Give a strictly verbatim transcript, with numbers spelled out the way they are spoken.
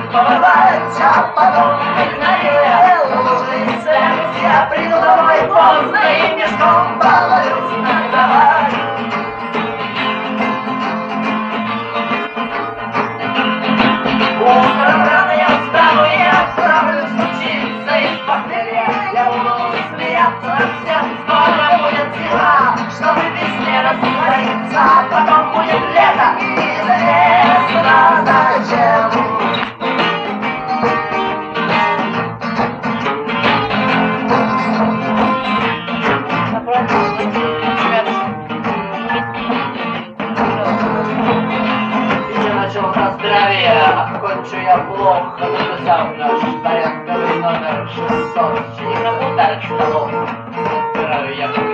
помывать, а потом игнорируя лужи слез. Я приду домой поздно и пешком повалюсь на кровать. Утром рано я встану и отправлюсь учиться из похмелья. Я буду смеяться всем, скоро будет зима, чтобы весне раствориться, а потом будет лето, и неизвестно зачем. Кончу я плохо, написал наш порядковый номер шестьсот. Сидим на полторах столов. Отбираю я